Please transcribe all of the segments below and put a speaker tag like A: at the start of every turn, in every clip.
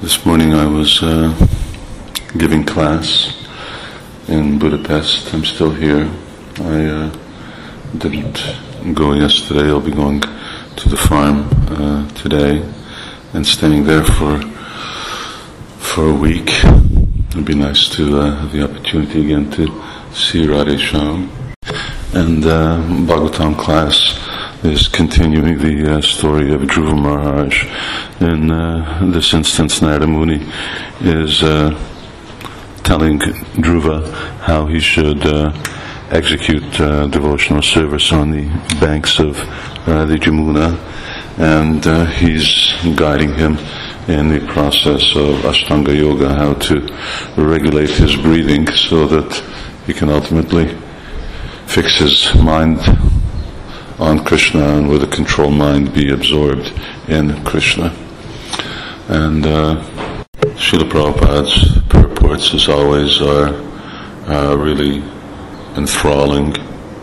A: This morning I was giving class in Budapest. I'm still here. I didn't go yesterday. I'll be going to the farm today and staying there for a week. It'd be nice to have the opportunity again to see Radhesham. And Bhagavatam class is continuing the story of Dhruva Maharaj. In this instance, Narada Muni is telling Dhruva how he should execute devotional service on the banks of the Jamuna, and he's guiding him in the process of Ashtanga Yoga, how to regulate his breathing so that he can ultimately fix his mind on Krishna, and with a controlled mind be absorbed in Krishna. And Srila Prabhupada's purports, as always, are really enthralling,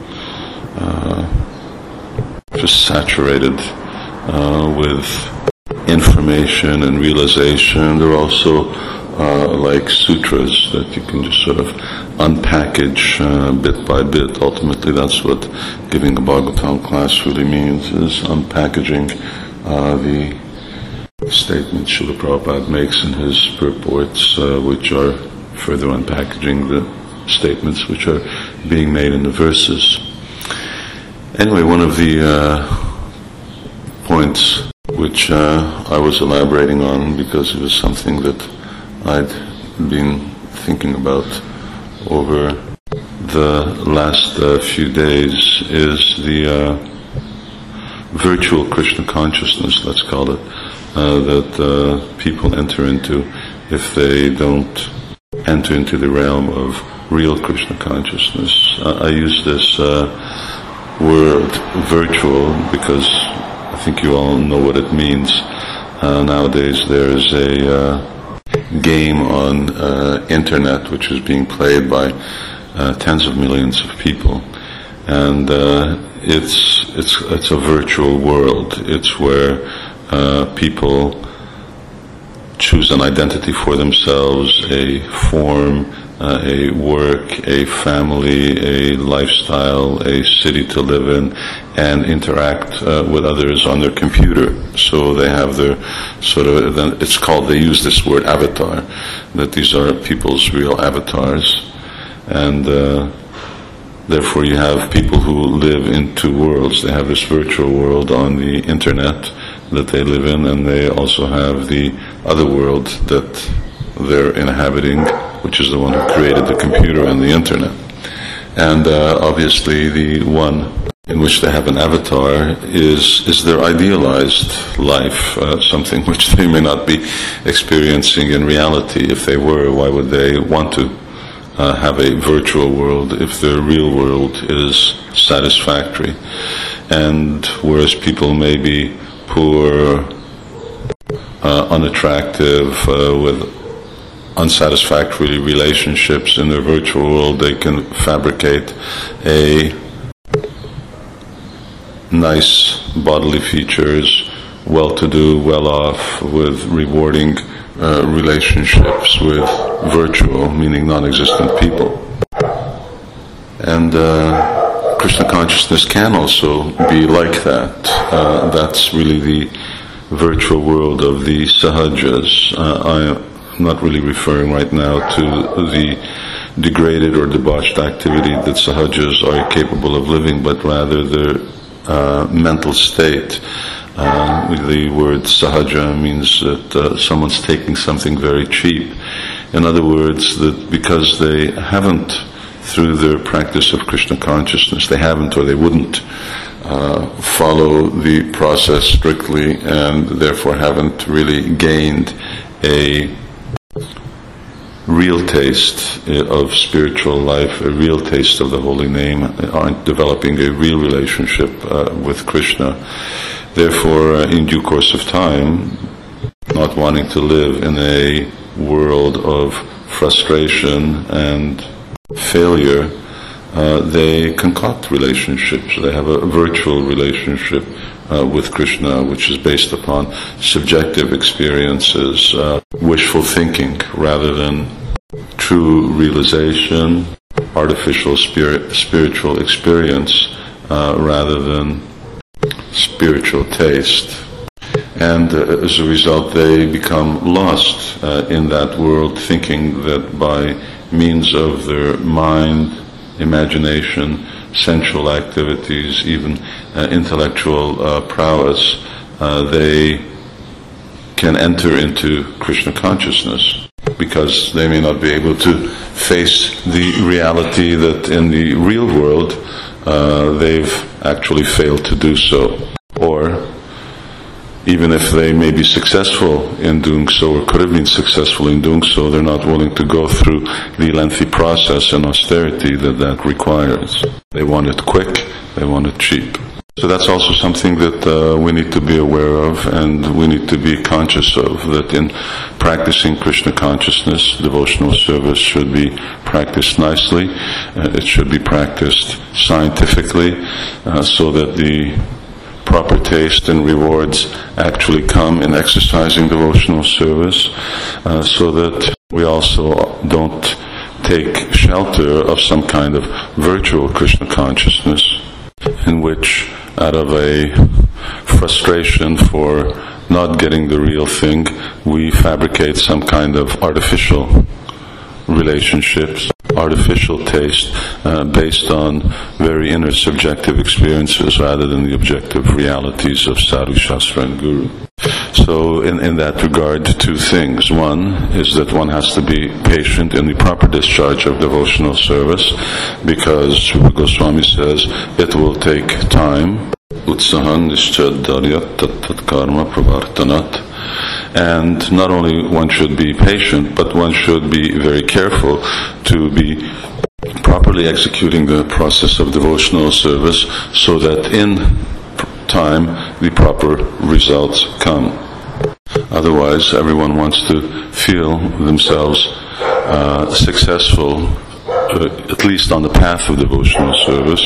A: just saturated with information and realization. They're also like sutras that you can just sort of unpackage bit by bit. Ultimately, that's what giving a Bhagavatam class really means, is unpackaging the statements Srila Prabhupada makes in his purports, which are further unpackaging the statements which are being made in the verses. Anyway, one of the points which I was elaborating on, because it was something that I'd been thinking about over the last few days, is the virtual Krishna consciousness, let's call it, that people enter into if they don't enter into the realm of real Krishna consciousness. I use this word virtual because I think you all know what it means. Nowadays there's a game on internet which is being played by tens of millions of people, and it's a virtual world. It's where people choose an identity for themselves, a form, a work, a family, a lifestyle, a city to live in, and interact with others on their computer. So they have their they use this word avatar, that these are people's real avatars, and therefore you have people who live in two worlds. They have this virtual world on the internet that they live in, and they also have the other world that they're inhabiting, which is the one who created the computer and the internet. And obviously the one in which they have an avatar is their idealized life, something which they may not be experiencing in reality. If they were, why would they want to have a virtual world if their real world is satisfactory? And whereas people may be poor, unattractive, with unsatisfactory relationships in their virtual world, they can fabricate a nice bodily features, well-to-do, well-off, with rewarding relationships with virtual, meaning non-existent people. And Krishna consciousness can also be like that. That's really the virtual world of the sahajas. I'm not really referring right now to the degraded or debauched activity that sahajas are capable of living, but rather their mental state. The word sahaja means that someone's taking something very cheap. In other words, that because they haven't, through their practice of Krishna consciousness, they haven't or they wouldn't follow the process strictly, and therefore haven't really gained a real taste of spiritual life, a real taste of the holy name, aren't developing a real relationship with Krishna. Therefore, in due course of time, not wanting to live in a world of frustration and failure, they concoct relationships. They have a virtual relationship with Krishna, which is based upon subjective experiences, wishful thinking rather than true realization, artificial spiritual experience rather than spiritual taste. And as a result, they become lost in that world, thinking that by means of their mind, imagination, sensual activities, even intellectual prowess, they can enter into Krishna consciousness, because they may not be able to face the reality that in the real world they've actually failed to do so. Or even if they may be successful in doing so, or could have been successful in doing so, they're not willing to go through the lengthy process and austerity that requires. They want it quick, they want it cheap. So that's also something that we need to be aware of, and we need to be conscious of, that in practicing Krishna consciousness, devotional service should be practiced nicely. It should be practiced scientifically, so that the proper taste and rewards actually come in exercising devotional service, so that we also don't take shelter of some kind of virtual Krishna consciousness, in which, out of a frustration for not getting the real thing, we fabricate some kind of artificial relationships, artificial taste, based on very inner subjective experiences rather than the objective realities of Sadhu, Shastra and Guru. So in that regard, two things. One is that one has to be patient in the proper discharge of devotional service, because Rupa Goswami says it will take time. Utsahan nishchadaryat tat karma pravartanat. And not only one should be patient, but one should be very careful to be properly executing the process of devotional service, so that in time the proper results come. Otherwise, everyone wants to feel themselves successful, at least on the path of devotional service,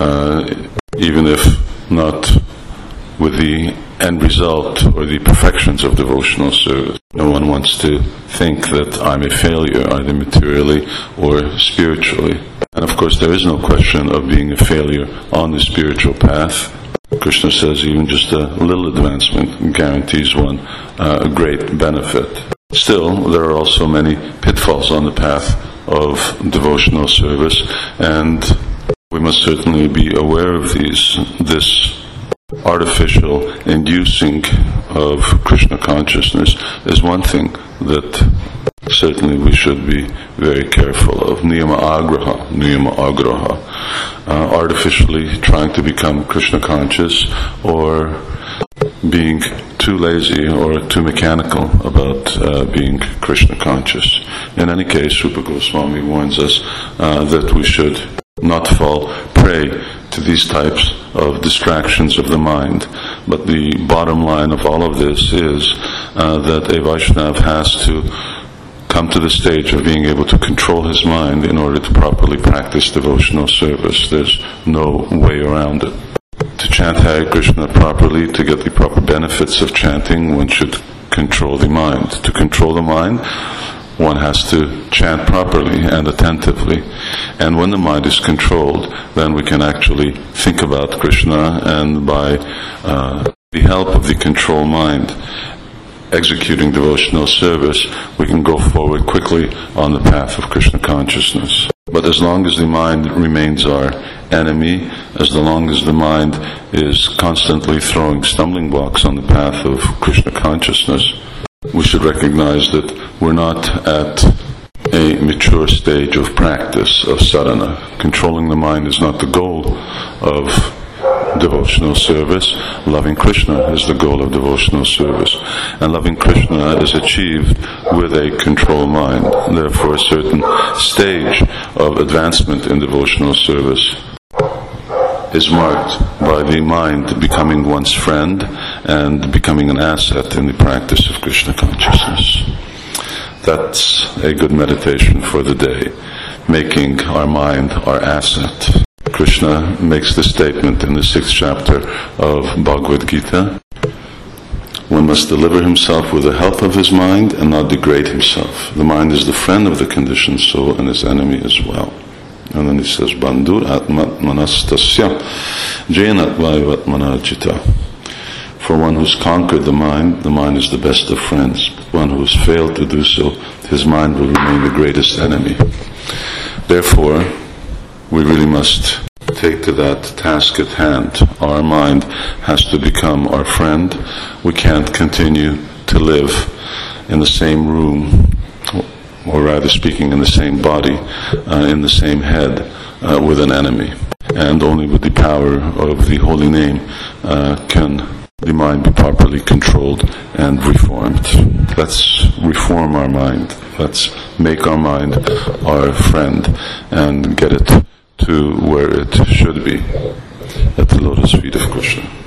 A: even if not with the end result or the perfections of devotional service. No one wants to think that I'm a failure, either materially or spiritually. And of course, there is no question of being a failure on the spiritual path. Krishna says even just a little advancement guarantees one a great benefit. Still, there are also many pitfalls on the path of devotional service, and we must certainly be aware of these. This artificial inducing of Krishna consciousness is one thing that certainly we should be very careful of. Niyama agraha. Artificially trying to become Krishna conscious, or being too lazy or too mechanical about being Krishna conscious. In any case, Rupa Goswami warns us that we should not fall prey to these types of distractions of the mind. But the bottom line of all of this is that a Vaishnava has to come to the stage of being able to control his mind in order to properly practice devotional service. There's no way around it. To chant Hare Krishna properly, to get the proper benefits of chanting, one should control the mind. To control the mind, one has to chant properly and attentively. And when the mind is controlled, then we can actually think about Krishna, and by the help of the control mind, executing devotional service, we can go forward quickly on the path of Krishna consciousness. But as long as the mind remains our enemy, as long as the mind is constantly throwing stumbling blocks on the path of Krishna consciousness, we should recognize that we're not at a mature stage of practice, of sadhana. Controlling the mind is not the goal of devotional service. Loving Krishna is the goal of devotional service. And loving Krishna is achieved with a controlled mind. Therefore, a certain stage of advancement in devotional service is marked by the mind becoming one's friend and becoming an asset in the practice of Krishna consciousness. That's a good meditation for the day, making our mind our asset. Krishna makes the statement in the 6th chapter of Bhagavad Gita. One must deliver himself with the health of his mind and not degrade himself. The mind is the friend of the conditioned soul and his enemy as well. And then he says, Bandhu atmatmanastasya jayanatvayavatmanarjita. For one who's conquered the mind is the best of friends. But one who has failed to do so, his mind will remain the greatest enemy. Therefore, we really must take to that task at hand. Our mind has to become our friend. We can't continue to live in the same room, or rather speaking in the same body, in the same head, with an enemy. And only with the power of the holy name can the mind be properly controlled and reformed. Let's reform our mind. Let's make our mind our friend and get it to where it should be, at the lotus feet of Krishna.